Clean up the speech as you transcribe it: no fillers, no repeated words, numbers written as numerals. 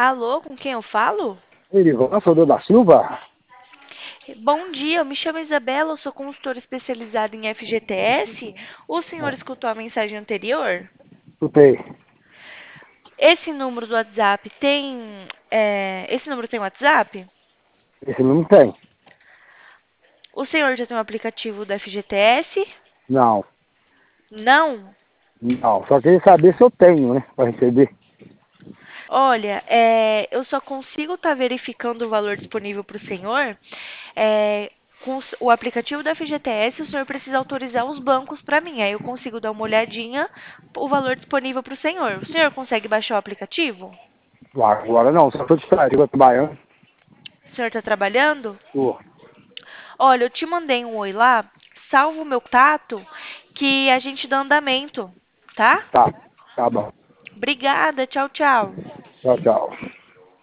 Alô, com quem eu falo? Erivan Sodor da Silva? Bom dia, eu me chamo Isabela, eu sou consultora especializada em FGTS. O senhor escutou a mensagem anterior? Escutei. Esse número do WhatsApp tem. Esse número tem WhatsApp? Esse não tem. O senhor já tem um aplicativo do FGTS? Não, Não? não. Só queria saber se eu tenho, né? Pra receber. Olha, eu só consigo estar verificando o valor disponível para o senhor. Com o aplicativo da FGTS, o senhor precisa autorizar os bancos para mim. Aí eu consigo dar uma olhadinha o valor disponível para o senhor. O senhor consegue baixar o aplicativo? Agora não, só tô de férias, eu tô trabalhando. O senhor está trabalhando? Tô. Olha, eu te mandei um oi lá, salva o meu tato, que a gente dá andamento, tá? Tá, tá bom. Obrigada, tchau, tchau. Tchau, tchau.